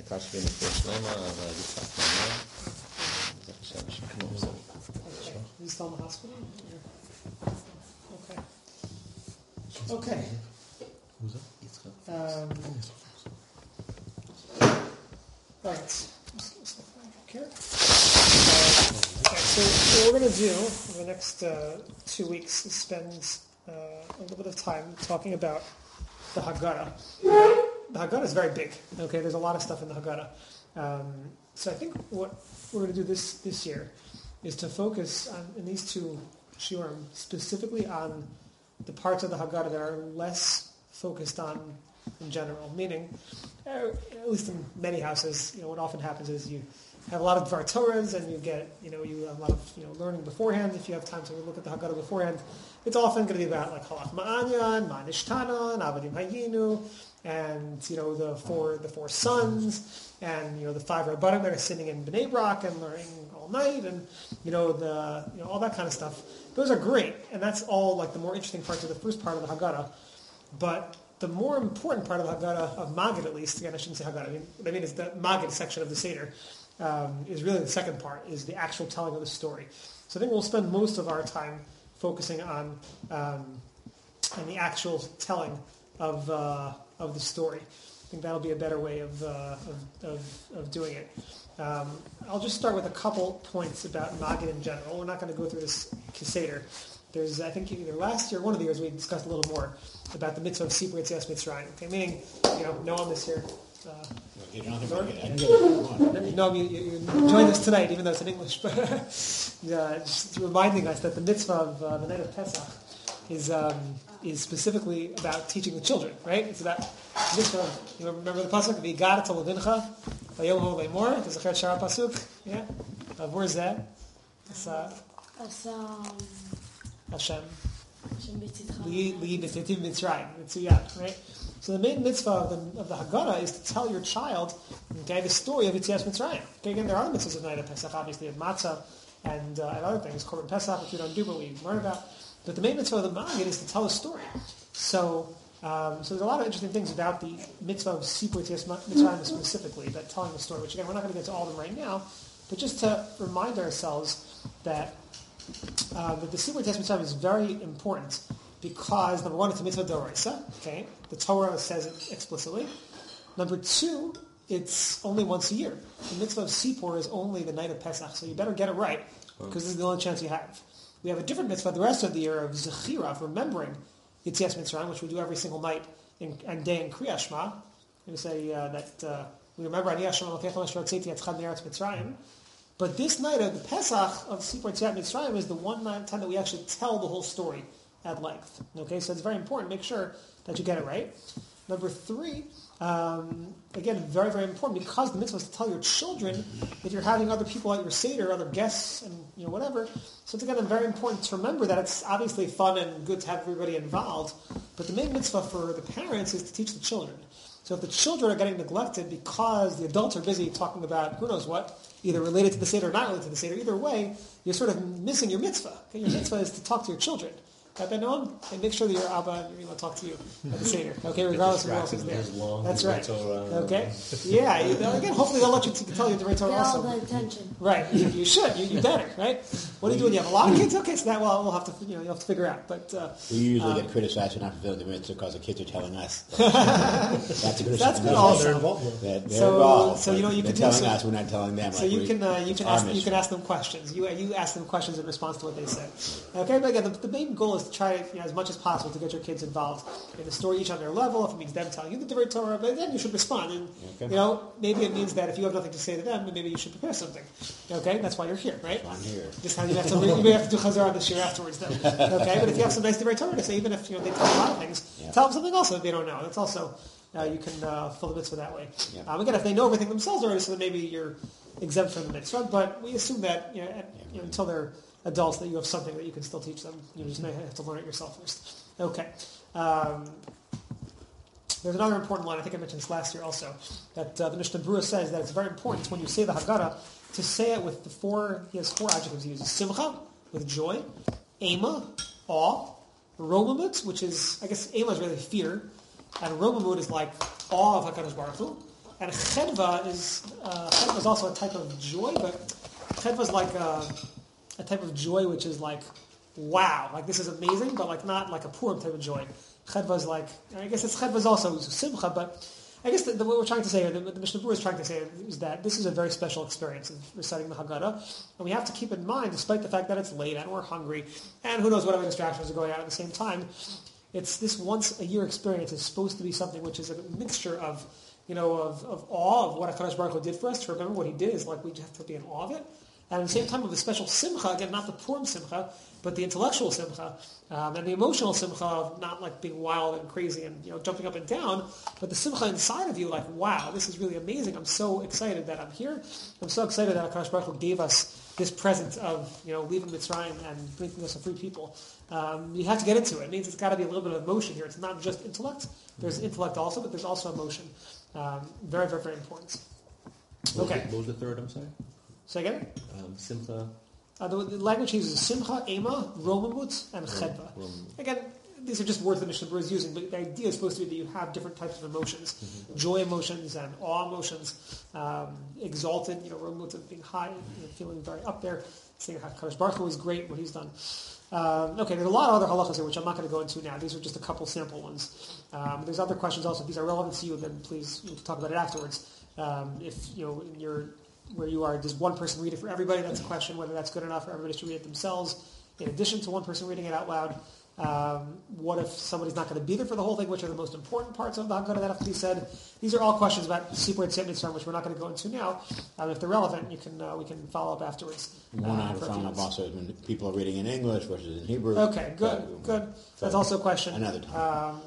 Kashvi Nefesh Lema, Yitzhak Mama. Okay. He's still in the hospital? Okay. Okay. Who's that? Yitzhak. All right. Okay. So what we're going to do in the next 2 weeks is spend a little bit of time talking about the Haggadah. The Haggadah is very big. Okay, there's a lot of stuff in the Haggadah. So I think what we're going to do this year is to focus on, in these two shiurim, specifically on the parts of the Haggadah that are less focused on in general. Meaning, at least in many houses, what often happens is you have a lot of Dvar Torahs and you get, you have a lot of, learning beforehand. If you have time to look at the Haggadah beforehand, it's often going to be about like Halach Ma'anyan, Ma'nishtana, Avadim Hayinu, and the four sons, and the 5 Rabbanim that are sitting in Bnei Brak and learning all night, and all that kind of stuff. Those are great, and that's all like the more interesting parts of the first part of the Haggadah. But the more important part of the Haggadah, of Magid at least, again I shouldn't say Haggadah, what I mean is the Magid section of the Seder, is really the second part, is the actual telling of the story. So I think we'll spend most of our time focusing on the actual telling of the story. I think that'll be a better way of doing it. I'll just start with a couple points about Magid in general. We're not going to go through this Seder. There's, I think, either last year or one of the years we discussed a little more about the mitzvah of Sipur Yetzias Mitzrayim. Okay, meaning, Noam is here. You don't have to forget. I can get it. No, you joined us tonight, even though it's in English. But just reminding us that the mitzvah of the night of Pesach is specifically about teaching the children, right? It's about mitzvah. You remember the pasuk? V'yigarat levincha, v'yom ho leimor. Does the Shara pasuk? Yeah. Where's that? It's Hashem. Li b'titim Mitzrayim. Mitzuyat, right? So the main mitzvah of the Haggadah is to tell your child, the story of Yetzias Mitzrayim. Okay, again, there are other mitzvahs of Night of Pesach, obviously, of matzah and other things, Korban Pesach, which we don't do, but we learn about. But the main mitzvah of the Magid is to tell a story. So there's a lot of interesting things about the mitzvah of Sipur Yetzias Mitzrayim specifically, that telling the story, which again, we're not going to get to all of them right now, but just to remind ourselves that the Sipur Yetzias Mitzrayim is very important because, number one, it's a mitzvah d'oraisa, okay? The Torah says it explicitly. Number two, it's only once a year. The mitzvah of Sipur is only the night of Pesach, so you better get it right, because this is the only chance you have. We have a different mitzvah the rest of the year of Zechira, of remembering Yetzias Mitzrayim, which we do every single night and day in Kriyas Shema. We say that we remember Ani Hashem Elokecha Tzeti Yatzchad Me'eretz Mitzrayim. But this night of the Pesach of Sipur Yetzias Mitzrayim is the one time that we actually tell the whole story at length. Okay, so it's very important. Make sure that you get it right. Number 3, again, very, very important, because the mitzvah is to tell your children if you're having other people at your Seder, other guests, and whatever. So it's again very important to remember that it's obviously fun and good to have everybody involved, but the main mitzvah for the parents is to teach the children. So if the children are getting neglected because the adults are busy talking about who knows what, either related to the Seder or not related to the Seder, either way, you're sort of missing your mitzvah. Okay? Your mitzvah is to talk to your children. And make sure that your Abba and your Ima talk to you at the Seder. Okay, regardless of who else is there. That's right. Okay? Yeah, again, hopefully they'll let you tell you the right Torah also. Get all the attention. Right, you should. You better, right? What do you do when you have a lot of kids? Okay, so that we'll have to, you'll have to figure out. But we usually get criticized for not fulfilling the mitzvah because the kids are telling us. That's a good. That's good also. They're involved. So you can telling us, we're not telling them. So you can ask them questions. You ask them questions in response to what they say. Okay, but again, the main goal is to try as much as possible to get your kids involved in the story, each on their level. If it means them telling you the Divrei Torah, but then you should respond. And maybe it means that if you have nothing to say to them, then maybe you should prepare something. Okay, that's why you're here, right? I'm here. Just you may have to do Chazar this year afterwards, though. Okay, but if you have some nice Divrei Torah to say, even if they tell you a lot of things, tell them something else that they don't know. That's also you can fill the mitzvah that way. Yeah. Again, if they know everything themselves already, so then maybe you're exempt from the mitzvah. But we assume that until they're adults, that you have something that you can still teach them. You just may have to learn it yourself first. Okay. There's another important line, I think I mentioned this last year also, that the Mishnah Berurah says that it's very important when you say the Haggadah to say it with he has 4 adjectives he uses. Simcha, with joy. Ema, awe. Romamut, which is, I guess, Ema is really fear. And Romamut is like awe of HaKadosh Baruch Hu. and chedva is also a type of joy, but chedva is like a type of joy which is like, wow, like this is amazing, but like not like a Purim type of joy. Chedva is like, I guess chedva is also simcha, but I guess what we're trying to say, or the Mishnah Berurah is trying to say, is that this is a very special experience of reciting the Haggadah, and we have to keep in mind, despite the fact that it's late and we're hungry, and who knows what other distractions are going on at the same time, it's this once a year experience is supposed to be something which is a mixture of, of awe of what HaKadosh Baruch Hu did for us. To remember what He did is like we have to be in awe of it, and at the same time of a special simcha, again, not the Purim simcha, but the intellectual simcha, and the emotional simcha of not like being wild and crazy and jumping up and down, but the simcha inside of you, like, wow, this is really amazing. I'm so excited that I'm here. I'm so excited that HaKadosh Baruch Hu gave us this present of leaving Mitzrayim and bringing us a free people. You have to get into it. It means it's got to be a little bit of emotion here. It's not just intellect. There's intellect also, but there's also emotion. Very, very, very important. Okay. What was the third? I'm sorry. Say again? Simcha. The language he uses is simcha, ema, romamut, and chedva. Again, these are just words that Mishnah Berurah is using, but the idea is supposed to be that you have different types of emotions. Mm-hmm. Joy emotions and awe emotions, exalted, romamut of being high, feeling very up there, saying how HaKadosh Baruch Hu is great, what He's done. Okay, there's a lot of other halachas here, which I'm not going to go into now. These are just a couple sample ones. There's other questions also. If these are relevant to you, then please we can talk about it afterwards. If, in your where you are, does one person read it for everybody? That's a question, whether that's good enough, or everybody should read it themselves, in addition to one person reading it out loud. What if somebody's not going to be there for the whole thing? Which are the most important parts of the Haggadah that have to be said? These are all questions about Sipur Yetziat Mitzrayim, which we're not going to go into now. If they're relevant, we can follow up afterwards. One I found up also is when people are reading in English versus in Hebrew. Okay, good. That's also a question. Another time.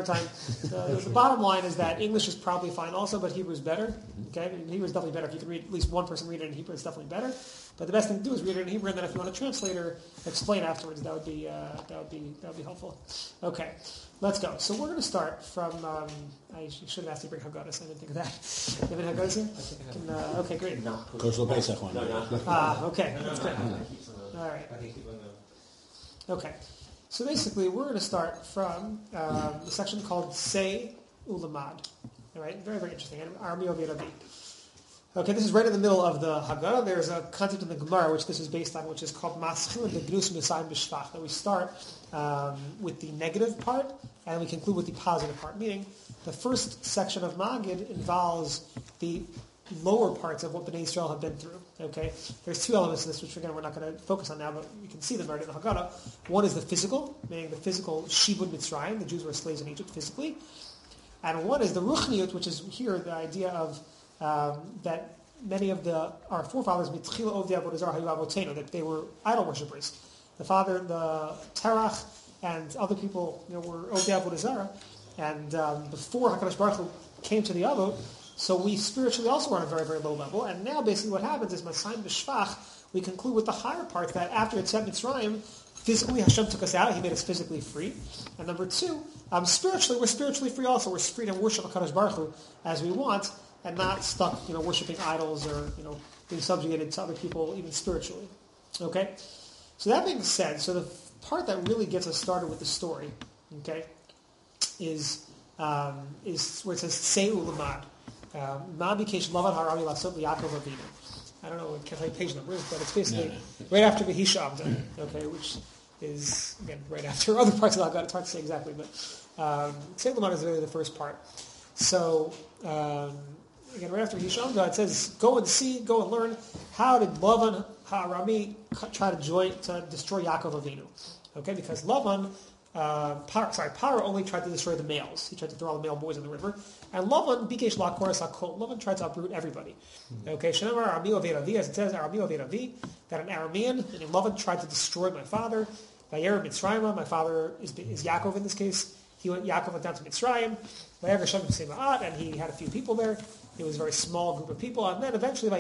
The bottom line is that English is probably fine also, but Hebrew is better. Okay, Hebrew is definitely better. If you can read at least one person read it in Hebrew, it's definitely better. But the best thing to do is read it in Hebrew, and then if you want a translator, explain afterwards. That would be helpful. Okay, let's go. So we're going to start from. I should have asked you to bring Haggadahs. I didn't think of that. You have any Haggadahs here? Okay, great. Kosher Pesach one. Okay, that's good. All right. Okay, so basically we're going to start from the section called Say Ulamad. All right, very, very interesting. And Armi Oviravi. Okay, this is right in the middle of the Haggadah. There's a concept in the Gemara, which this is based on, which is called Maschil and the Gnus Misayim B'Shvach. That we start with the negative part, and we conclude with the positive part. Meaning, the first section of Magid involves the lower parts of what Bnei Yisrael have been through. Okay, there's two elements to this, which again we're not going to focus on now, but you can see them right in the Haggadah. One is the physical, meaning the physical Shibud Mitzrayim. The Jews were slaves in Egypt physically, and one is the Ruchniut, which is here the idea of that many of our forefathers, that they were idol worshippers. The Terach, and other people were Ovdei Avodah Zarah, and before HaKadosh Baruch Hu came to the Avot, so we spiritually also were on a very, very low level. And now basically what happens is Masayim B'Shvach, we conclude with the higher parts that after Yetziat Mitzrayim, physically Hashem took us out, He made us physically free. And number two, spiritually, we're spiritually free also. We're free to worship HaKadosh Baruch Hu as we want, and not stuck, worshiping idols or, being subjugated to other people, even spiritually. Okay? So that being said, so the part that really gets us started with the story, okay, is where it says, Say Ulamad. Ma bikesh lavan harami lasot liyakov avinu. I don't know what page number is, but it's basically right after V'hisha Avda, okay, which is, again, right after other parts of the Haggadah. It's hard to say exactly, but Say Ulamad is really the first part. So, again, right after Hishamda, it says, go and learn how did Lavan Harami try to destroy Yaakov Avinu. Okay, because Lavan, Paro only tried to destroy the males. He tried to throw all the male boys in the river. And Lavan, Bikesh Lakoras HaKol, Lavan tried to uproot everybody. Okay, Shenamar Arami Overavi, as it says, Arami Overavi, that an Aramean, and Lavan tried to destroy my father. Vayer Mitzrayim, my father is Yaakov in this case. Yaakov went down to Mitzrayim, and he had a few people there. It was a very small group of people, and then eventually,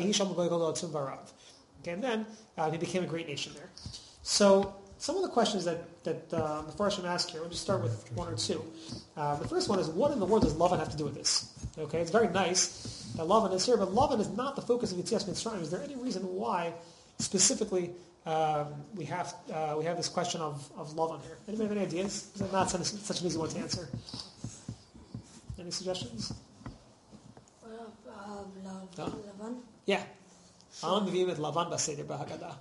and then he became a great nation there. So some of the questions that the Mepharshim ask here, we'll just start with one or two. The first one is, what in the world does Lavan have to do with this? Okay, it's very nice that Lavan is here, but Lavan is not the focus of Yetzias Mitzrayim. Is there any reason why, specifically, we have this question of Lavan here? Anybody have any ideas? Is it not such an easy one to answer? Any suggestions? Well, לבן? Yeah. למה מביאים את לבן בסדר בהגדה?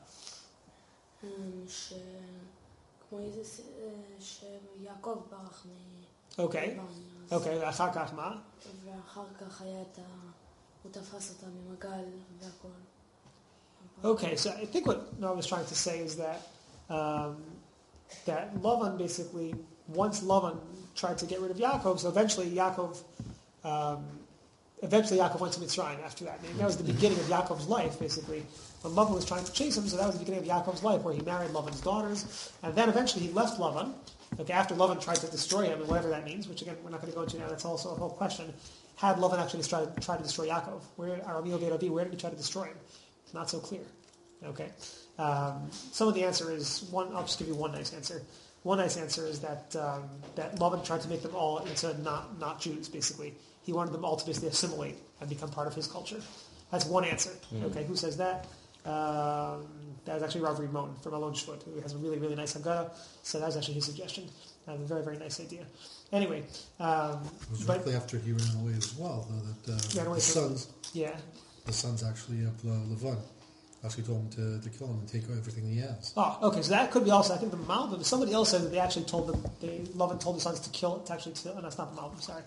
כמו איזה... שיעקב ברח אוקיי. מלבן. אוקיי, ואחר כך מה? ואחר כך היה את הוא תפס אותה ממגל והכל. Okay, so I think what Noah was trying to say is that that Lavan basically, once Lavan tried to get rid of Yaakov, so eventually Yaakov went to Mitzrayim after that. And that was the beginning of Yaakov's life, basically. When Lavan was trying to chase him, so that was the beginning of Yaakov's life, where he married Lavan's daughters, and then eventually he left Lavan. Okay, after Lavan tried to destroy him, and whatever that means, which again we're not going to go into now. That's also a whole question. Had Lavan actually tried to destroy Yaakov? Where did he try to destroy him? It's not so clear. Okay, some of the answer is one. I'll just give you one nice answer. One nice answer is that that Lavan tried to make them all into not Jews. Basically, he wanted them all to basically assimilate and become part of his culture. That's one answer. Okay, who says that? That was actually Rav Rimon from Alon Shvut, who has a really, really nice Haggadah. So that was actually his suggestion. A very, very nice idea. Anyway, it was directly after he ran away as well, though, that the sons actually of Lavan actually told him to kill him and take everything he has. Oh, okay. So that could be also. I think the Malbim. Somebody else said that they actually told them. Lavan told the sons to kill. To actually, no, that's not the Malbim. Sorry.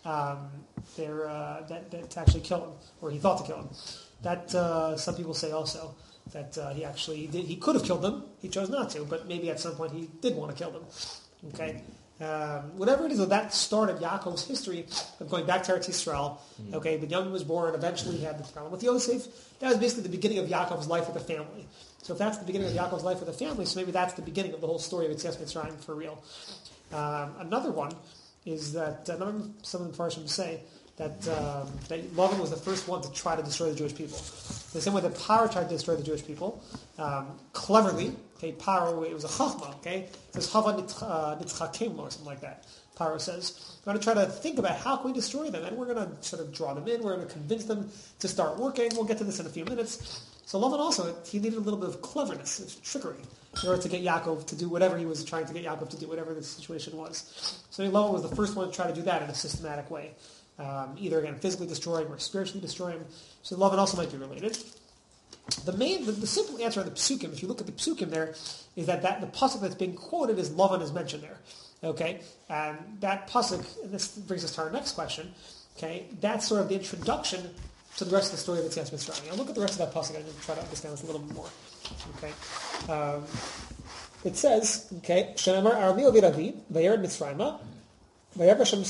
To actually kill him, or he thought to kill him. That some people say also that he actually did. He could have killed them. He chose not to, but maybe at some point he did want to kill them. Okay. Whatever it is, that started Yaakov's history of going back to Eretz Yisrael. Okay, Binyamin was born. Eventually, he had the problem with Yosef. That was basically the beginning of Yaakov's life with a family. So if that's the beginning of Yaakov's life with a family, so maybe that's the beginning of the whole story of Yetzias Mitzrayim for real. Another one is that some of the Parashim say that Lavan was the first one to try to destroy the Jewish people. The same way that Paro tried to destroy the Jewish people, cleverly. Okay, Paro, it was a chachma. Okay, it says Hava nitzchakim or something like that. Paro says, we're going to try to think about how can we destroy them, and we're going to sort of draw them in. We're going to convince them to start working. We'll get to this in a few minutes. So Lavan also, he needed a little bit of cleverness, trickery, in order to get Yaakov to do whatever he was trying to get Yaakov to do, whatever the situation was. So Lavan was the first one to try to do that in a systematic way. Either again physically destroy him or spiritually destroy him. So Lavan also might be related. The simple answer on the psukim, if you look at the psukim there, is that the pasuk that's being quoted is Lavan is mentioned there. Okay, and that pasuk, and this brings us to our next question. Okay, that's sort of the introduction to the rest of the story of Yetzias Mitzrayim. Now look at the rest of that pasuk and try to understand this a little bit more. Okay, it says, okay, Shenamar Arami Oviravi Vayered Mitzrayim. Okay,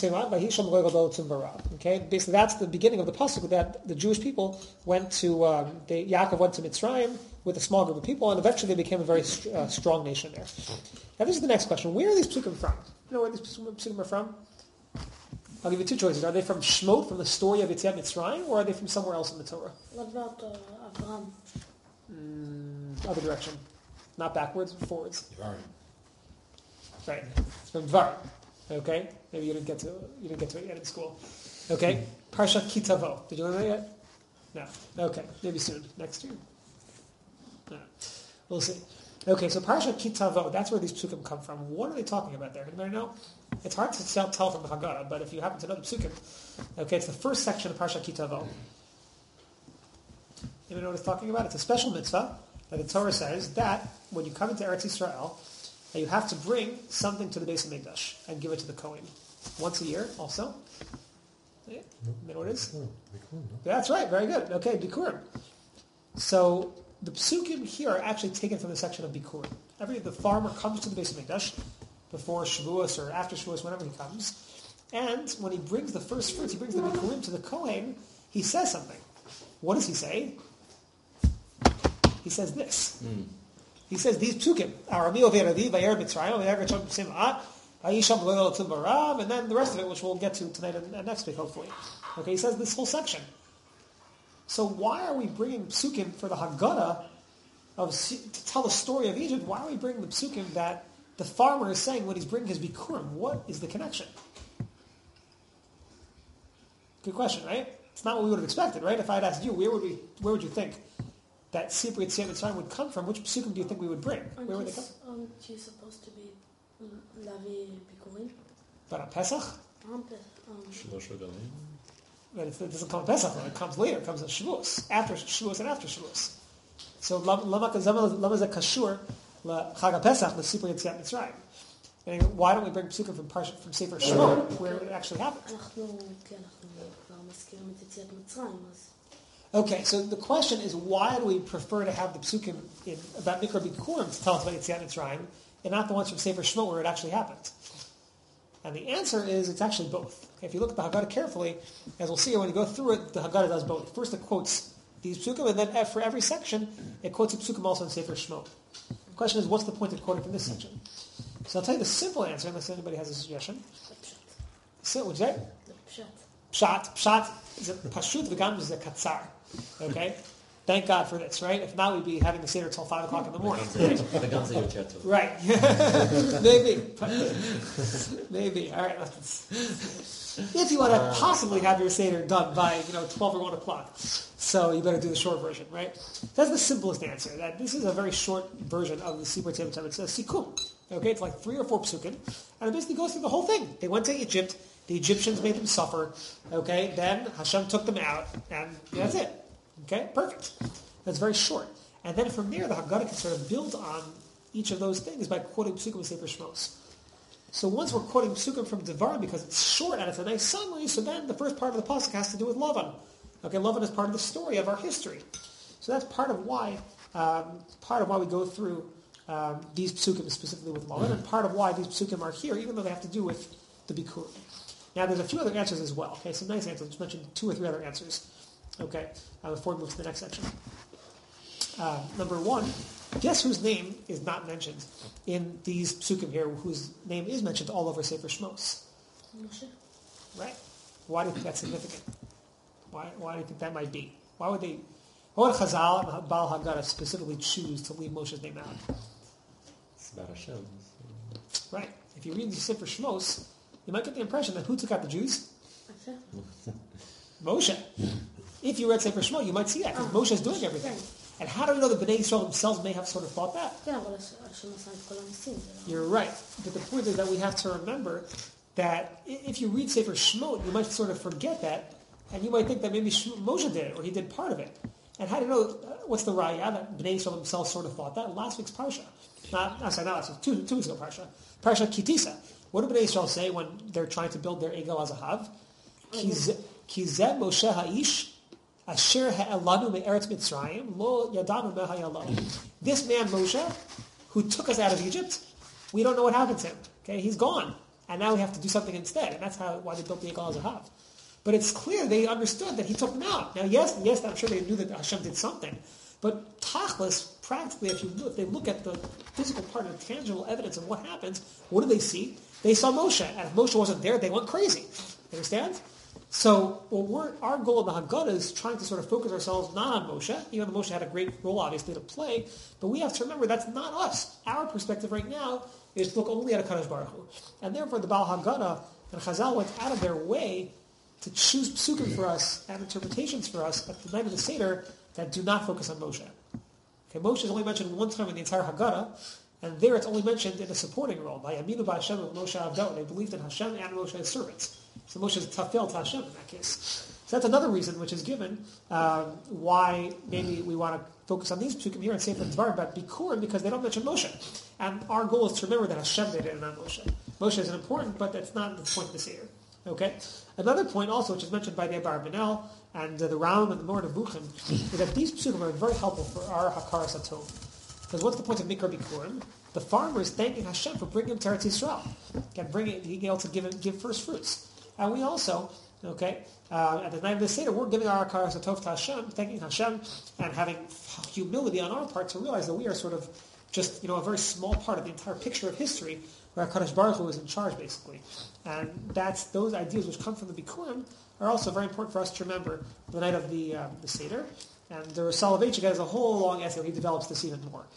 basically that's the beginning of the pasuk that the Jewish people went to. Yaakov went to Mitzrayim with a small group of people, and eventually they became a very strong nation there. Now this is the next question: where are these psukim from? You know where these psukim are from? I'll give you two choices: are they from Shmot, from the story of Yetziat Mitzrayim, or are they from somewhere else in the Torah? What about Abraham? Other direction, not backwards, but forwards. Dvarim. Right, it's from Dvarim. Okay, maybe you didn't get to it yet in school. Okay, Parshat Kitavo. Did you learn that yet? No. Okay, maybe soon, next year. No. We'll see. Okay, so Parshat Kitavo. That's where these psukim come from. What are they talking about there? Anybody know? It's hard to tell from the Haggadah, but if you happen to know the psukim, okay, it's the first section of Parshat Kitavo. Anybody know what it's talking about? It's a special mitzvah that the Torah says that when you come into Eretz Yisrael, that you have to bring something to the Beis Hamikdash and give it to the Kohen once a year. Also, yeah. You know what it is? That's right. Very good. Okay, Bikurim. So the psukim here are actually taken from the section of Bikurim. The farmer comes to the Beis Hamikdash before Shavuos or after Shavuos, whenever he comes, and when he brings the first fruits, he brings the Bikurim to the Kohen. He says something. What does he say? He says this. He says these psukim, Arami Overavi, Vayer Mitzrayim, Vayer Gachon Sim'at, Ayisham Loyal Tumarav, and then the rest of it, which we'll get to tonight and next week, hopefully. Okay, he says this whole section. So why are we bringing psukim for the Haggadah to tell the story of Egypt? Why are we bringing the psukim that the farmer is saying when he's bringing his bikurim? What is the connection? Good question, right? It's not what we would have expected, right? If I had asked you, where would you think that Sipur Yetziat Mitzrayim would come from? Which psukim do you think we would bring? Where would they come? Aren't you supposed to be Lavi Bikurim? But on Pesach? Shalosh Regalim. But it doesn't come on Pesach, it comes later. It comes on Shavuos, after Shavuos and after Shavuos. So lama ze kashur Chag Pesach l'sipur Yetziat Mitzrayim. And why don't we bring psukim from Sefer Shemot, where it actually happened? Okay, so the question is, why do we prefer to have the psukim about Mikra Bikurim to tell us about Yetziat Mitzrayim, and not the ones from Sefer Shemot where it actually happened? And the answer is, it's actually both. Okay, if you look at the Haggadah carefully, as we'll see when you go through it, the Haggadah does both. First it quotes these psukim, and then for every section, it quotes a psukim also in Sefer Shemot. The question is, what's the point of quoting from this section? So I'll tell you the simple answer, unless anybody has a suggestion. What'd you say? Pshat. Pshat is a pashut, v'gam is a katzar. Okay? Thank God for this, right? If not, we'd be having the Seder till 5 o'clock in the morning. Right. Maybe. All right. If you want to possibly have your Seder done by 12 or 1 o'clock. So you better do the short version, right? That's the simplest answer. That this is a very short version of the Sipur Tzimtzum. It's a sikum. Okay? It's like 3 or 4 psukim. And it basically goes through the whole thing. They went to Egypt. The Egyptians made them suffer. Okay? Then Hashem took them out. And that's it. Okay, perfect. That's very short. And then from there, the Haggadah can sort of build on each of those things by quoting psukim and Sefer Shmos. So once we're quoting psukim from Devarim because it's short and it's a nice summary, so then the first part of the pasuk has to do with Lavan. Okay, Lavan is part of the story of our history. So that's part of why we go through these psukim specifically with Lavan, and part of why these psukim are here, even though they have to do with the Bikur. Now, there's a few other answers as well. Okay, some nice answers. Just mentioned 2 or 3 other answers. Okay, before we move to the next section. Number 1, guess whose name is not mentioned in these psukim here, whose name is mentioned all over Sefer Shmos? Moshe. Right. Why do you think that's significant? Why do you think that might be? Why would Chazal and Baal Haggadah specifically choose to leave Moshe's name out? It's about Hashem. Right. If you read the Sefer Shmos, you might get the impression that who took out the Jews? Moshe. If you read Sefer Shemot, you might see that, because Moshe is doing everything. And how do we know the Bnei Yisrael themselves may have sort of thought that? You're right. But the point is that we have to remember that if you read Sefer Shemot, you might sort of forget that, and you might think that maybe Moshe did it, or he did part of it. And how do you know, what's the raya that Bnei Yisrael themselves sort of thought that? Last week's Parsha. Not last week, 2 weeks ago Parsha. Parsha Kitisa. What do Bnei Yisrael say when they're trying to build their Egel HaZahav? Kizeh Moshe Ha'ish Asher Ha'elanu Me'eretz Mitzrayim Lo Yadanu Me'hayalanu. This man Moshe, who took us out of Egypt, we don't know what happened to him. Okay, he's gone, and now we have to do something instead, and that's why they built the Egel HaZahav. But it's clear they understood that he took them out. Now, yes, I'm sure they knew that Hashem did something, but tachlis, practically, if they look at the physical part of the tangible evidence of what happens, what do they see? They saw Moshe, and if Moshe wasn't there, they went crazy. You understand? So our goal in the Haggadah is trying to sort of focus ourselves not on Moshe, even though Moshe had a great role, obviously, to play, but we have to remember that's not us. Our perspective right now is to look only at HaKadosh Baruch Hu. And therefore, the Baal Haggadah and Chazal went out of their way to choose psukim for us and interpretations for us at the night of the Seder that do not focus on Moshe. Okay, Moshe is only mentioned 1 time in the entire Haggadah, and there it's only mentioned in a supporting role. By Yaminu B'Hashem of Moshe Avdo. They believed in Hashem and Moshe as servants. So Moshe is tafel to Hashem in that case. So that's another reason which is given why maybe we want to focus on these psukim here and Sefer Dvarim about Bikurim, because they don't mention Moshe. And our goal is to remember that Hashem did it and not Moshe. Moshe is important, but that's not the point of the Seder. Okay? Another point also, which is mentioned by the Abarbanel and the Ram and the Mord of Buchim, is that these psukim are very helpful for our Hakaras HaTov. Because what's the point of Mikra Bikurim? The farmer is thanking Hashem for bringing him to Eretz Yisrael. Being able to give first fruits. And we also, at the night of the Seder, we're giving our Hakaras HaTov to Hashem, thanking Hashem, and having humility on our part to realize that we are sort of just, a very small part of the entire picture of history where HaKadosh Baruch Hu is in charge, basically. And those ideas which come from the Bikurim are also very important for us to remember the night of the Seder. And the Soloveitchik has a whole long essay where he develops this even more.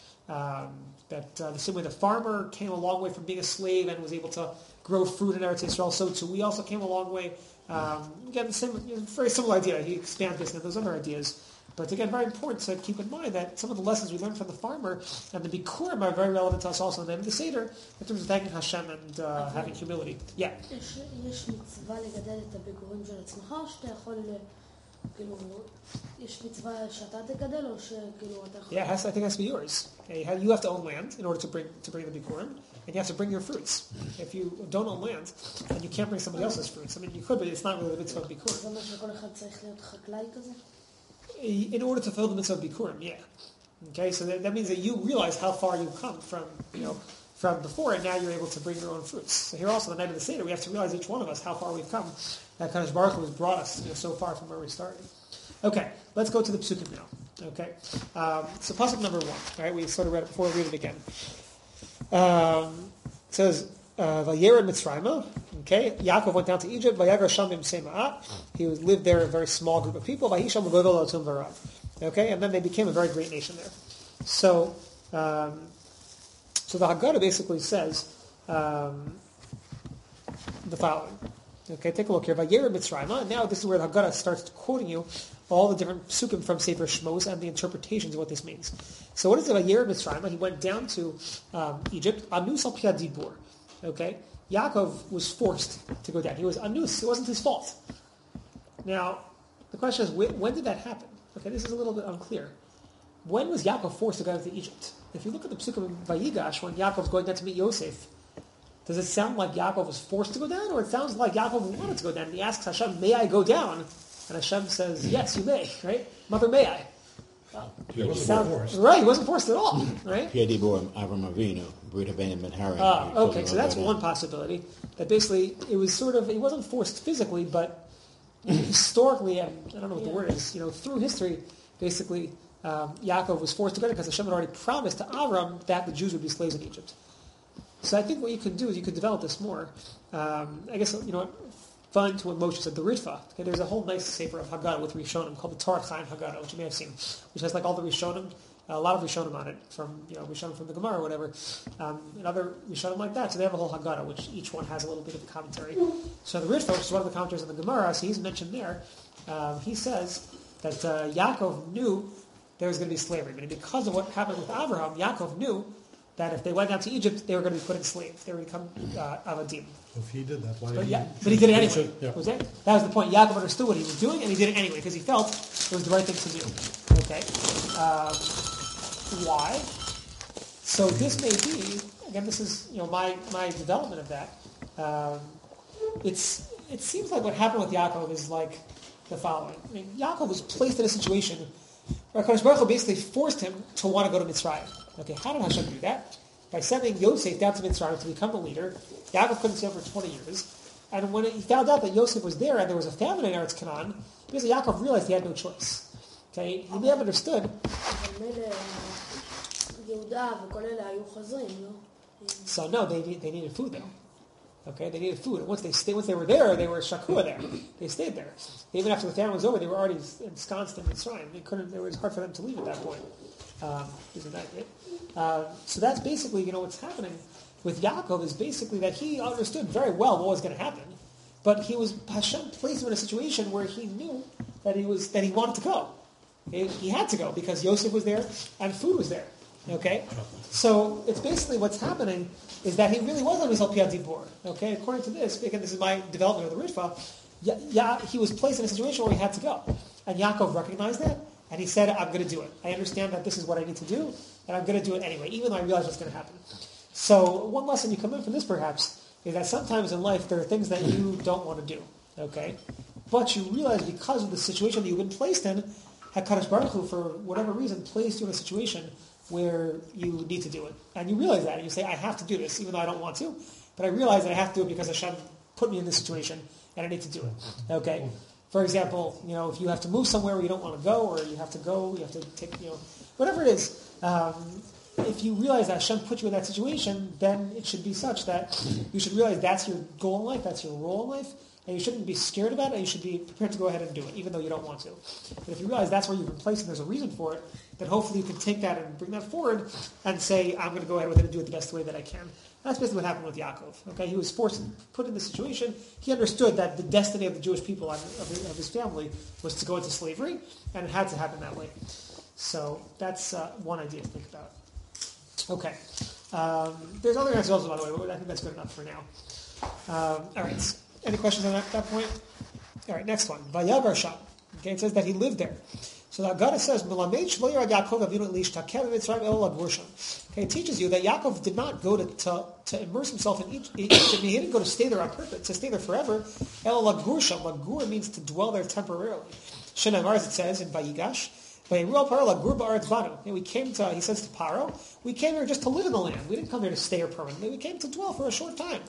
That the same way the farmer came a long way from being a slave and was able to grow fruit in Eretz Yisrael, so too we also came a long way Again, the same, very similar idea. He expands this into those other ideas. But again, very important to keep in mind that some of the lessons we learned from the farmer and the Bikurim are very relevant to us also in the end of the Seder in terms of thanking Hashem and having humility. Yeah. יש מצווה לגדל את הביקורים של עצמך, או שאתה יכול, כאילו, יש מצווה שאתה תגדל, או שכאילו אתה יכול... Yeah, I think it has to be yours. Okay, you have to own land in order to bring the Bikurim, and you have to bring your fruits. If you don't own land, then you can't bring somebody else's fruits. I mean, you could, but it's not really the mitzvah of Bikurim. זה אומר שכל אחד צריך להיות חקלאי כזה? In order to fulfill the mitzvah of Bikurim, yeah. Okay, so that means that you realize how far you've come from before, and now you're able to bring your own fruits. So here also, the night of the Seder, we have to realize each one of us how far we've come. That Kadosh Baruch Hu has brought us so far from where we started. Okay, let's go to the Psukim now. Okay, so pasuk number 1. Right, we sort of read it before. We'll read it again. It says, Vayered Mitzrayma. Okay, Yaakov went down to Egypt. Vayagar Shamim Sema'at. He lived there, a very small group of people. Vayisham Govel Otum Varav. Okay, and then they became a very great nation there. So the Haggadah basically says the following. Okay, take a look here. Vayered Mitzrayma. And now this is where the Haggadah starts quoting you all the different psukim from Sefer Shmos and the interpretations of what this means. So what is it? Vayered Mitzrayma. He went down to Egypt. Anus al Pia Dibur. Okay, Yaakov was forced to go down. He was anus. It wasn't his fault. Now, the question is, when did that happen? Okay, this is a little bit unclear. When was Yaakov forced to go down to Egypt? If you look at the Psukim of Vayigash, when Yaakov's going down to meet Yosef, does it sound like Yaakov was forced to go down, or it sounds like Yaakov wanted to go down? And he asks Hashem, may I go down? And Hashem says, yes, you may, right? Mother, may I? He wasn't forced. Right, he wasn't forced at all, right? Okay, so that's one possibility. That basically, it was sort of, he wasn't forced physically, but historically, and I don't know what the word is, through history, basically, Yaakov was forced to go there because Hashem had already promised to Avram that the Jews would be slaves in Egypt. So I think what you could do is you could develop this more. I guess, fun to what Moshe said, the Ritva. Okay, there's a whole nice sefer of Haggadah with Rishonim called the Torah Chaim Haggadah, which you may have seen, which has like all the Rishonim, a lot of Rishonim on it, from Rishonim from the Gemara or whatever, and other Rishonim like that. So they have a whole Haggadah, which each one has a little bit of a commentary. So the Ritva, which is one of the commentaries on the Gemara, so he's mentioned there, he says that Yaakov knew there was going to be slavery. But because of what happened with Abraham, Yaakov knew that if they went down to Egypt, they were going to be put in slaves. They were going to become Avadim. Well, if he did that, why but did he did it anyway. Yeah. That was the point. Yaakov understood what he was doing, and he did it anyway, because he felt it was the right thing to do. Okay? Why? So this may be, again, this is my development of that. It seems like what happened with Yaakov is like the following. I mean, Yaakov was placed in a situation where Kadosh Baruch Hu basically forced him to want to go to Mitzrayim. Okay, how did Hashem do that? By sending Yosef down to Mitzrayim to become the leader. Yaakov couldn't see him for 20 years. And when he found out that Yosef was there and there was a famine in Eretz Canaan, basically Yaakov realized he had no choice. Okay, he may have understood. So no, they needed food though. Okay, they needed food. And once they were there, they were shakua there. They stayed there. Even after the famine was over, they were already ensconced in Mitzrayim. It was hard for them to leave at that point. Isn't that it? So that's basically, what's happening with Yaakov is basically that he understood very well what was going to happen, but Hashem placed him in a situation where he knew that he wanted to go. He had to go because Yosef was there and food was there. Okay, so it's basically what's happening is that he really was on Misal Piyat Dibur. Okay, according to this, again, this is my development of the Ritva. He was placed in a situation where he had to go, and Yaakov recognized that. And he said, I'm going to do it. I understand that this is what I need to do, and I'm going to do it anyway, even though I realize what's going to happen. So one lesson you come in from this, perhaps, is that sometimes in life there are things that you don't want to do, okay? But you realize because of the situation that you've been placed in, HaKadosh Baruch Hu, for whatever reason, placed you in a situation where you need to do it. And you realize that, and you say, I have to do this, even though I don't want to, but I realize that I have to do it because Hashem put me in this situation, and I need to do it, okay? For example, if you have to move somewhere where you don't want to go, or you have to take, whatever it is, if you realize that Hashem put you in that situation, then it should be such that you should realize that's your goal in life, that's your role in life, and you shouldn't be scared about it, and you should be prepared to go ahead and do it, even though you don't want to. But if you realize that's where you've been placed and there's a reason for it, then hopefully you can take that and bring that forward and say, I'm going to go ahead with it and do it the best way that I can. That's basically what happened with Yaakov. Okay, he was put in this situation. He understood that the destiny of the Jewish people of his family was to go into slavery, and it had to happen that way. So that's one idea to think about. Okay, there's other answers also, by the way, but I think that's good enough for now. All right, any questions on that point? All right, next one. Vayagar Sham. Okay, it says that he lived there. So the Haggadah says, okay, it teaches you that Yaakov did not go to immerse himself in Egypt. He didn't go to stay there on purpose, to stay there forever. El Lagur Lagur means to dwell there temporarily. Shenamar, as it says in Vayigash, we came to, he says to Paro, we came here just to live in the land. We didn't come here to stay here permanently. We came to dwell for a short time.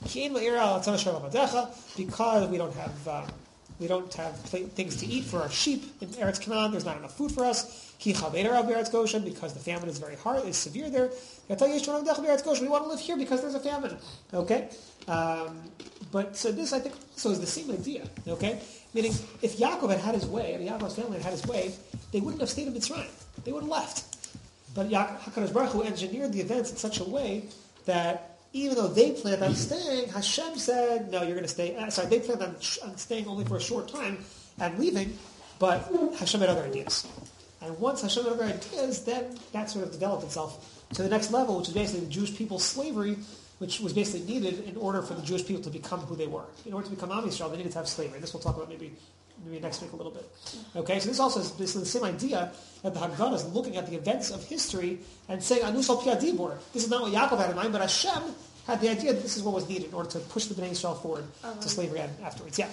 Because we don't have things to eat for our sheep in Eretz Canaan. There's not enough food for us. Because the famine is very hard, is severe there. We want to live here because there's a famine. Okay? But so this, I think, also is the same idea. Okay? Meaning, if Yaakov had his way, and Yaakov's family had his way, they wouldn't have stayed in Mitzrayim. They would have left. But HaKadosh Baruch Hu engineered the events in such a way that even though they planned on staying, Hashem said, no, you're going to stay. They planned on staying only for a short time and leaving, but Hashem had other ideas. And once Hashem had other ideas, then that sort of developed itself to the next level, which is basically the Jewish people's slavery, which was basically needed in order for the Jewish people to become who they were. In order to become Am Yisrael, they needed to have slavery. This we'll talk about maybe next week a little bit. Okay, so this also is basically the same idea that the Haggadah is looking at the events of history and saying, Anus al Pi Adibur. This is not what Yaakov had in mind, but Hashem had the idea that this is what was needed in order to push the Bnei Yisrael forward to slavery afterwards. Yeah.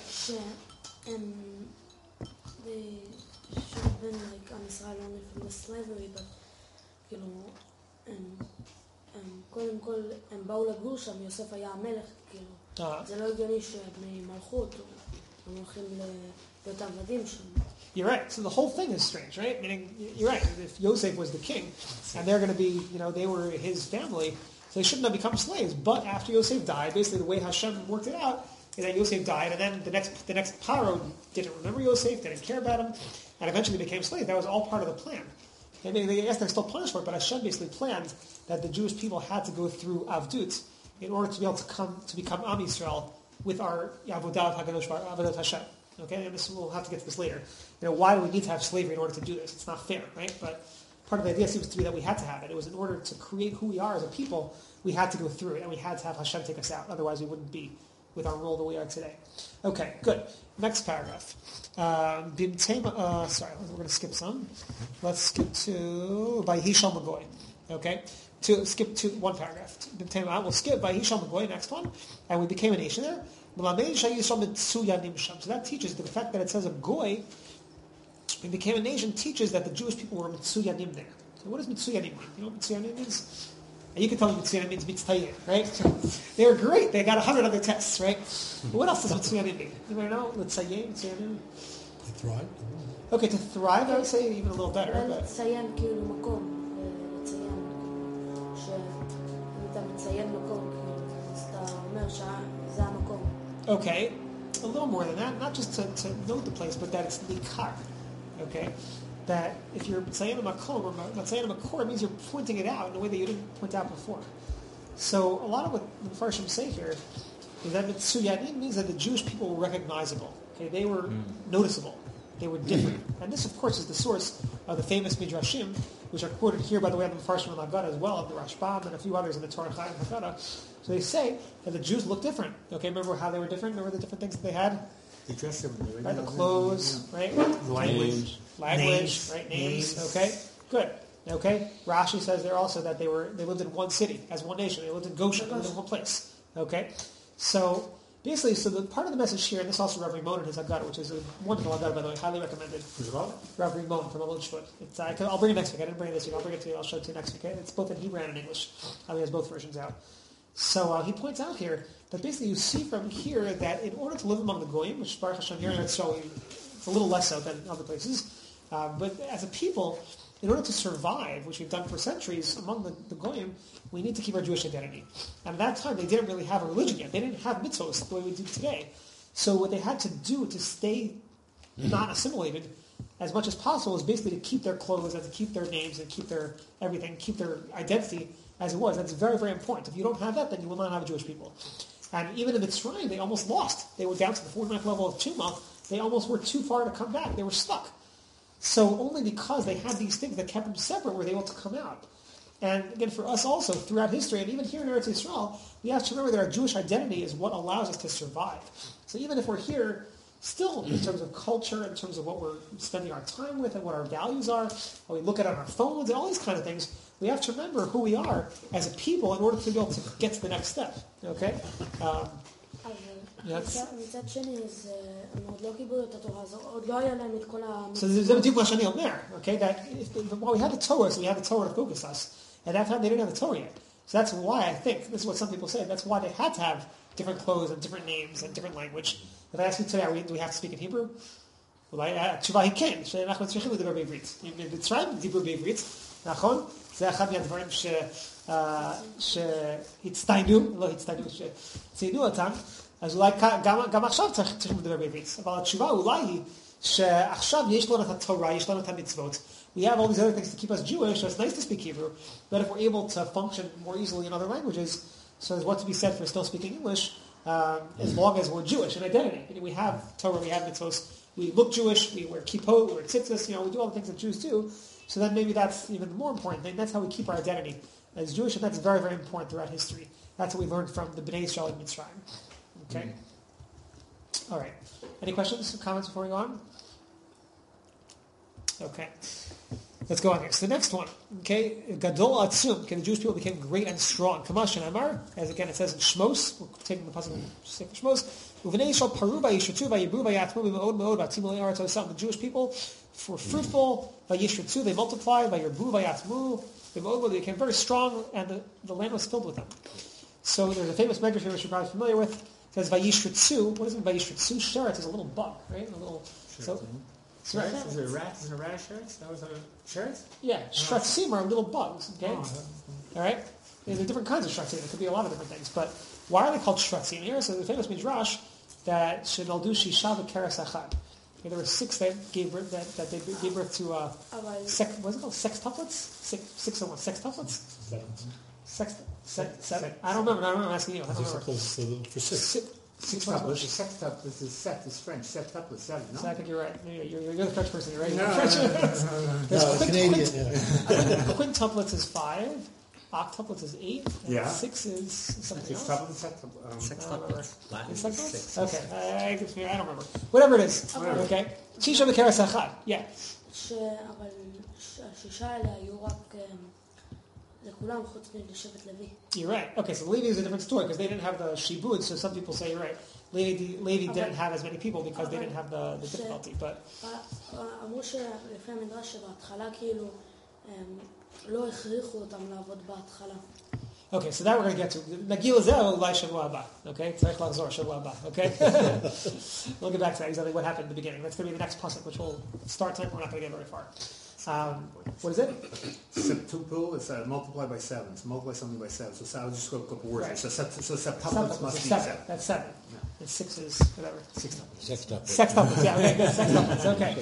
They should have been like Am Yisrael only from the slavery, but קודם כל הם באו לגור שם, יוסף היה המלך, זה לא הגיוני שבני מלכות הם הולכים להיות עבדים שם. You're right. So the whole thing is strange, right? Meaning, you're right. If Yosef was the king, and they're going to be, they were his family, so they shouldn't have become slaves. But after Yosef died, basically the way Hashem worked it out is that Yosef died, and then the next Paro didn't remember Yosef, didn't care about him, and eventually became slaves. That was all part of the plan. I mean, yes, they're still punished for it, but Hashem basically planned that the Jewish people had to go through Avdut in order to be able to become Am Yisrael with our Avodah Avodat Hashem. Okay, and we'll have to get to this later. Why do we need to have slavery in order to do this? It's not fair, right? But part of the idea seems to be that we had to have it. It was in order to create who we are as a people, we had to go through it, and we had to have Hashem take us out. Otherwise, we wouldn't be with our role that we are today. Okay, good. Next paragraph. We're going to skip some. Let's skip to Vayishal Magoy. Okay, skip to one paragraph. We'll skip Vayishal Magoy, next one, and we became a nation there. So that teaches the fact that it says a goy, we became a nation, teaches that the Jewish people were mitsuyanim there. So what does mitsuyanim mean? You know what mitsuyanim means? And you can tell me mitsuyanim means mitztayim, right? They were great. They got 100 other tests, right? But what else does mitsuyanim mean? Anybody know? Mitzayim, mitsuyanim? To thrive. Okay, to thrive, I would say even a little better. לציין כאילו מקום, לציין שאתה מציין מקום, אז אתה אומר שזה המקום. Okay, a little more than that, not just to note the place, but that it's nikar. Okay, that if you're Matzayin Makom or Matzayin Makor, it means you're pointing it out in a way that you didn't point out before. So a lot of what the Mepharshim say here is that Mitsuyanim means that the Jewish people were recognizable. Okay, they were noticeable. They were different. And this, of course, is the source of the famous Midrashim, which are quoted here, by the way, in the Mepharshim and Haggadah as well, of the Rashbam and a few others in the Torah Chaim and Haggadah. So they say that the Jews look different. Okay, remember how they were different? Remember the different things that they had? They dressed differently, right? The clothes, right? Language, right? Names. Okay, good. Okay, Rashi says there also that they lived in one city as one nation. They lived in Goshen. They lived in one place. Okay, so basically, the part of the message here, and this also Rav Rimon in his Haggadah, which is a wonderful Haggadah, by the way, highly recommended. Who's Rav? Rav Rimon from Amud Shvut. I'll bring it next week. I didn't bring it this week. I'll bring it to you. I'll show it to you next week. Okay? It's both in Hebrew and in English. He has both versions out. So he points out here that basically you see from here that in order to live among the Goyim, which Baruch Hashem here, it's a little less so than other places, but as a people, in order to survive, which we've done for centuries among the Goyim, we need to keep our Jewish identity. And at that time, they didn't really have a religion yet. They didn't have mitzvos the way we do today. So what they had to do to stay not assimilated as much as possible is basically to keep their clothes and to keep their names and keep their everything, keep their identity as it was. That's very, very important. If you don't have that, then you will not have a Jewish people. And even in Mitzrayim, they almost lost. They were down to the 49th level of Tumah. They almost were too far to come back. They were stuck. So only because they had these things that kept them separate were they able to come out. And again, for us also, throughout history, and even here in Eretz Yisrael, we have to remember that our Jewish identity is what allows us to survive. So even if we're here, still in terms of culture, in terms of what we're spending our time with and what our values are, how we look at it on our phones and all these kind of things, we have to remember who we are as a people in order to be able to get to the next step. Okay? מצד שני, הם עוד לא קיבלו את התורה, אז עוד לא היה להם את כל So זה בדיוק מה שאני אומר, okay? That well, we had the Torah, so we had the Torah to focus us. At that time, they didn't have the Torah yet. So that's why I think, this is what some people say, that's why they had to have different clothes and different names and different language. If I ask you today, do we have to speak in Hebrew? התשובה היא כן, שאנחנו צריכים לדבר בעברית. במצרים דיברו בעברית, נכון? זה אחד מהדברים שהצטיינו, לא הצטיינו, שציינו אותם, אז אולי גם עכשיו צריכים לדבר בעברית. אבל התשובה אולי היא שעכשיו יש לנו את התורה, יש לנו את המצוות. We have all these other things to keep us Jewish, so it's nice to speak Hebrew, but if we're able to function more easily in other languages, so there's what to be said for still speaking English, as long as we're Jewish in identity. We have Torah, we have mitzvot, we look Jewish, we wear kippot, we wear tzitzis, we do all the things that Jews do, so then maybe that's even the more important thing. That's how we keep our identity as Jewish, and that's very, very important throughout history. That's what we learned from the Bnei Yisrael in Mitzrayim. Okay? All right. Any questions, comments before we go on? Okay. Let's go on here. So the next one, okay, Gadol Atzum, okay, the Jewish people became great and strong. Kamash and Amar, as again it says in Shmos, we're taking the passage in Shmos, Uvenei Yisrael Paru Vayishratzu Vayibru Vayatmu V'Meod Meod V'Atimu Le'aretz Osam. The Jewish people were fruitful, Vayishratzu, they multiplied, Vayirbu Vayatmu, V'Meod, they became very strong, and the land was filled with them. So there's a famous medrash here which you're probably familiar with. It says Vayishratzu. What does it mean Vayishratzu? Sheretz is a little bug, right? A little. So, right. Is it a rat? Is it a rat shirts? That was a shirts? Yeah, shratzim are little bugs, okay? All right? There's different kinds of shratzim. There could be a lot of different things. But why are they called shratzim here? So the famous midrash that Shenaldu Shisha V'Keres Achad. Okay, there were 6 that gave birth, that they gave birth to, what's it called? Sextuplets? Six and what? Sextuplets? Seven? I don't remember. I'm asking you. I don't remember. For 6. Sextuplets. Sextuplets is sept. It's French. Septuplets, 7. No? So I think you're right. You're the French person. You're right. No, Canadian. Quintuplets is 5. Octuplets is 8. Yeah. 6 is something else. Sextuplets. Sextuplets? Okay. I don't remember. Whatever it is. Okay. Shisha V'Keres Achad. Yeah. אבל השישה האלה היו רק לכולם חוץ משבט לוי. You're right. Okay, so Levi is a different story because they didn't have the shibud, so some people say you're right. Levi didn't have as many people because they didn't have the difficulty, but... אמרו שלפי המדרש שבהתחלה כאילו לא הכריחו אותם לעבוד בהתחלה. Okay, so that we're going to get to. Nagil zeh ulai shavua haba. Okay, tzarich lachzor shavua haba. Okay, we'll get back to that exactly what happened in the beginning. That's going to be the next pasuk, which will start tonight. We're not going to get very far. What is it? Septuple is multiplied by 7. So multiply something by 7. So I'll just go a couple words. Right. So septuplets must be 7. That's 7. Yeah. And 6 is whatever. Sextuplets. Yeah, okay, good. Sextuplets. Okay.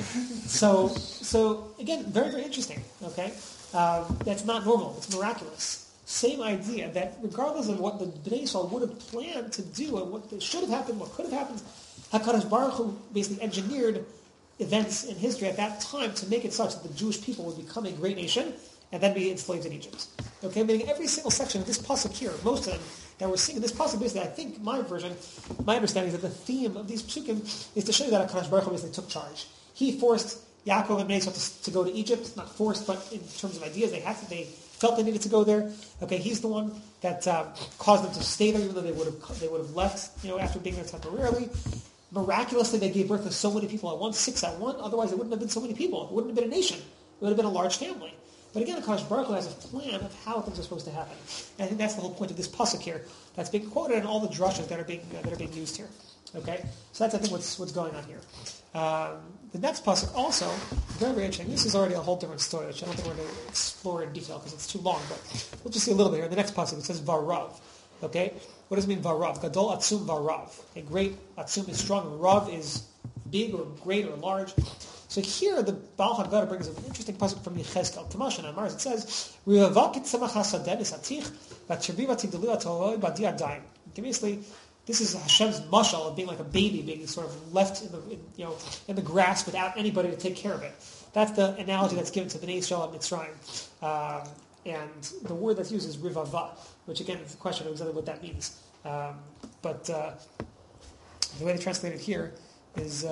So again, very, very interesting. Okay, that's not normal. It's miraculous. Same idea that regardless of what the Bnei Yisrael would have planned to do and what should have happened, what could have happened, HaKadosh Baruch Hu basically engineered events in history at that time to make it such that the Jewish people would become a great nation and then be enslaved in Egypt. Okay, meaning every single section of this pasuk here, most of them that we're seeing in this pasuk, basically, I think my understanding is that the theme of these psukim is to show you that HaKadosh Baruch Hu basically took charge. He forced Yaakov and Bnei Yisrael to go to Egypt, not forced, but in terms of ideas, they felt they needed to go there. Okay, he's the one that caused them to stay there, even though they would have left, after being there temporarily. Miraculously, they gave birth to so many people at once, 6 at once. Otherwise, it wouldn't have been so many people. It wouldn't have been a nation. It would have been a large family. But again, HaKadosh Baruch Hu has a plan of how things are supposed to happen. And I think that's the whole point of this pasuk here, that's being quoted in all the drashas that are being used here. Okay, so that's I think what's going on here. The next pasuk also very, very interesting. This is already a whole different story, which I don't think we're going to explore in detail because it's too long. But we'll just see a little bit here. The next pasuk, it says varav. Okay, what does it mean varav? Gadol atzum varav. A great atzum is strong. Rav is big or great or large. So here the Baal Haggadah brings an interesting pasuk from Yechezkel. Tamashan Amar, it says, basically, this is Hashem's mashal of being like a baby, being sort of left in the grass without anybody to take care of it. That's the analogy that's given to Bnei Yisrael at Mitzrayim. And the word that's used is rivava, which again is a question of exactly what that means. But the way they translate it here is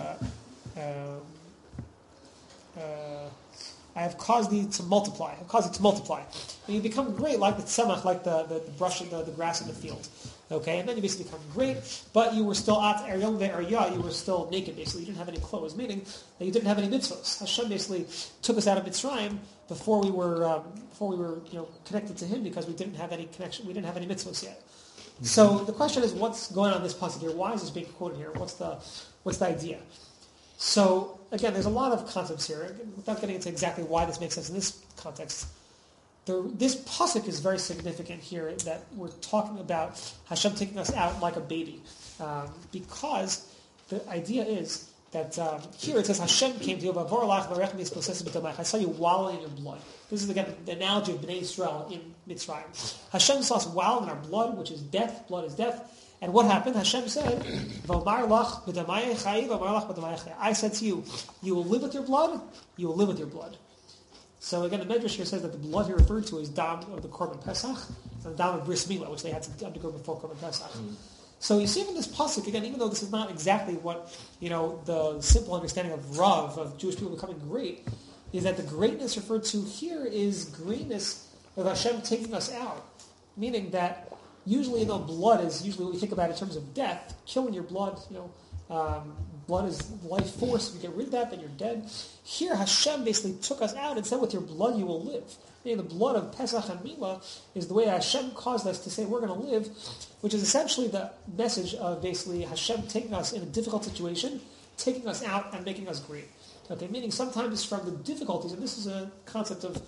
I have caused thee to multiply. I've caused it to multiply. And you become great like the tzemach, like the brush, the grass in the field. Okay, and then you basically become great, but you were still you were still naked, basically. You didn't have any clothes, meaning that you didn't have any mitzvos. Hashem basically took us out of Mitzrayim before we were connected to Him, because we didn't have any connection. We didn't have any mitzvos yet. Mm-hmm. So the question is, what's going on in this pasuk here? Why is this being quoted here? What's the idea? So again, there's a lot of concepts here. Without getting into exactly why this makes sense in this context, this pasuk is very significant here, that we're talking about Hashem taking us out like a baby, because the idea is that here it says Hashem came to you, I saw you wallowing in your blood. This is again the analogy of Bnei Yisrael in Mitzrayim. Hashem saw us wallowing in our blood, which is death. Blood is death. And what happened? Hashem said, I said to you, you will live with your blood, you will live with your blood. So again, the Medrash here says that the blood here referred to is dam of the Korban Pesach, and dam of Bris Milah, which they had to undergo before Korban Pesach. So you see from this pasuk, again, even though this is not exactly what, the simple understanding of Rav, of Jewish people becoming great, is that the greatness referred to here is greatness of Hashem taking us out. Meaning that usually, blood is usually what we think about in terms of death, killing your blood, blood is life force. If you get rid of that, then you're dead. Here, Hashem basically took us out and said, with your blood you will live. Meaning the blood of Pesach and Milah is the way Hashem caused us to say we're going to live, which is essentially the message of basically Hashem taking us in a difficult situation, taking us out and making us great. Okay, meaning sometimes from the difficulties, and this is a concept of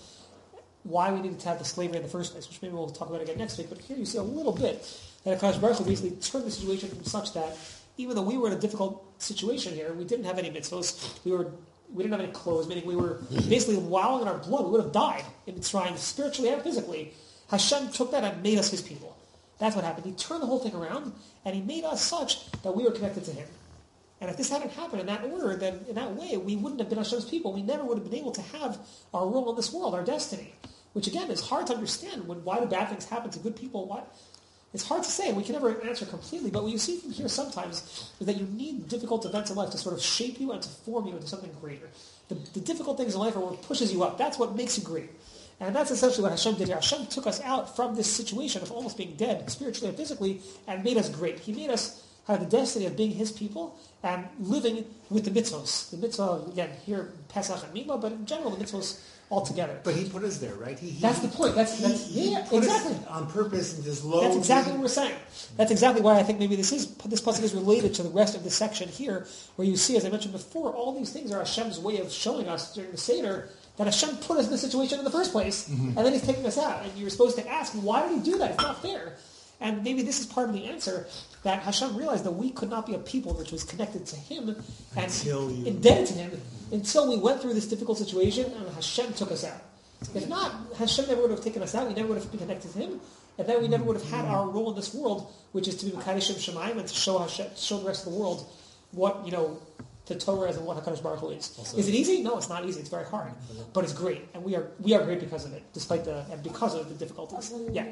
why we needed to have the slavery in the first place, which maybe we'll talk about again next week, but here you see a little bit that HaKadosh Baruch Hu basically turned the situation from such that even though we were in a difficult situation here, we didn't have any mitzvos, we didn't have any clothes, meaning we were basically wallowing in our blood, we would have died in Mitzrayim, spiritually and physically. Hashem took that and made us His people. That's what happened. He turned the whole thing around, and He made us such that we were connected to Him. And if this hadn't happened in that order, then in that way, we wouldn't have been Hashem's people. We never would have been able to have our role in this world, our destiny. Which again is hard to understand. Why do bad things happen to good people? It's hard to say. We can never answer completely. But what you see from here sometimes is that you need difficult events in life to sort of shape you and to form you into something greater. The difficult things in life are what pushes you up. That's what makes you great. And that's essentially what Hashem did here. Hashem took us out from this situation of almost being dead, spiritually and physically, and made us great. He made us have the destiny of being His people and living with the mitzvos. The mitzvah, again, here, Pesach and Milah, but in general, the mitzvos altogether. But He put us there, right? That's the point. That's exactly on purpose and just low. That's exactly what we're saying. That's exactly why I think maybe this pasuk is related to the rest of the section here, where you see, as I mentioned before, all these things are Hashem's way of showing us during the Seder that Hashem put us in this situation in the first place, and then He's taking us out. And you're supposed to ask, why did He do that? It's not fair. And maybe this is part of the answer, that Hashem realized that we could not be a people which was connected to Him and indebted to Him until we went through this difficult situation and Hashem took us out. If not, Hashem never would have taken us out, we never would have been connected to Him, and then we never would have had our role in this world, which is to be Mekadeshim Shemaim and to show the rest of the world what, the Torah is and what HaKadosh Baruch Hu is. Also, is it easy? No, it's not easy. It's very hard. But it's great. And we are great because of it, because of the difficulties. Yeah.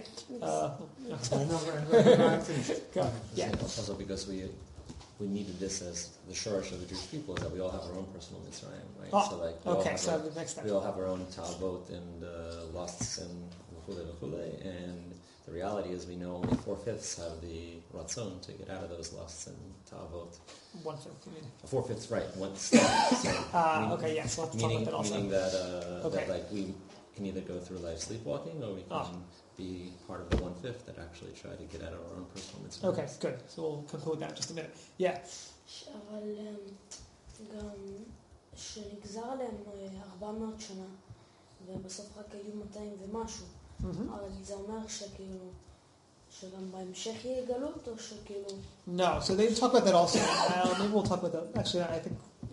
Also because we needed this as the shorish of the Jewish people, is that we all have our own personal Mitzrayim, right? We all have our own talbot and lusts and v'chule, and the reality is we know only 4/5 have the ratzon to get out of those lusts and talbot. 1/5, you mean? 4/5, right? 1 step. Yes. We'll have to talk about that also. Meaning that we can either go through life sleepwalking, or we can be part of the 1/5 that actually try to get out of our own personal mitzvah. Okay, good. So we'll conclude that in just a minute. Yeah. אבל גם שנגזר עליהם 400 שנה, ובסוף רק היו 200 ומשהו. אבל זה אומר שגם בהמשך יהיה גלות, או שכאילו... No, so they talk about that also. Maybe we'll talk about that. Actually, I think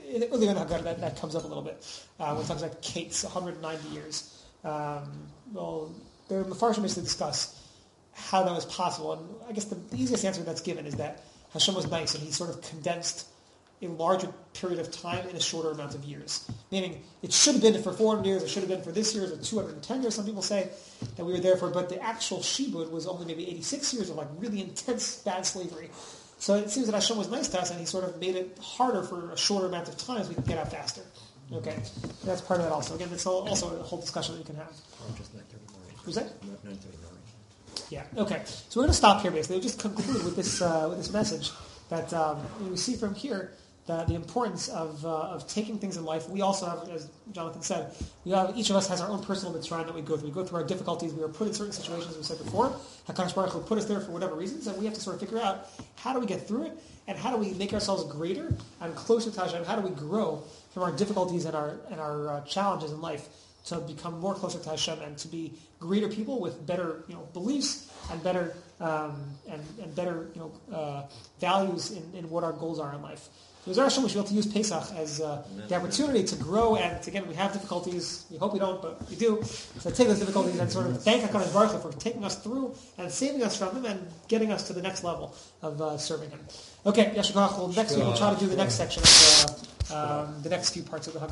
earlier in the Haggadah that comes up a little bit. When it talks about Kates, 190 years. Well, the Mefarshim basically discuss how that was possible, and I guess the easiest answer that's given is that Hashem was nice, and he sort of condensed a larger period of time in a shorter amount of years. Meaning, it should have been for 400 years, it should have been for this year, or 210 years, some people say, that we were there for, but the actual Shibud was only maybe 86 years of like really intense bad slavery. So it seems that Hashem was nice to us, and he sort of made it harder for a shorter amount of time so we can get out faster. Okay, that's part of that also. Again, it's also a whole discussion that we can have. Just 9:30. Who's that? 9:30. Yeah. Okay. So we're going to stop here. Basically, we'll just conclude with this message that we see from here the importance of taking things in life. We also have, as Jonathan said, each of us has our own personal mitzrayim that we go through. We go through our difficulties. We are put in certain situations, as we said before. HaKadosh Baruch Hu put us there for whatever reasons, and we have to sort of figure out how do we get through it, and how do we make ourselves greater and closer to Hashem. How do we grow from our difficulties and our challenges in life to become more closer to Hashem and to be greater people with better beliefs and better and better values in what our goals are in life. So Hashem, we should be able to use Pesach as the opportunity to grow, and again, we have difficulties. We hope we don't, but we do. So take those difficulties and sort of thank HaKadosh Baruch Hu for taking us through and saving us from them and getting us to the next level of serving Him. Okay, Yashar Koach. Next week we'll try to do the next section of the next few parts of the Haggadah.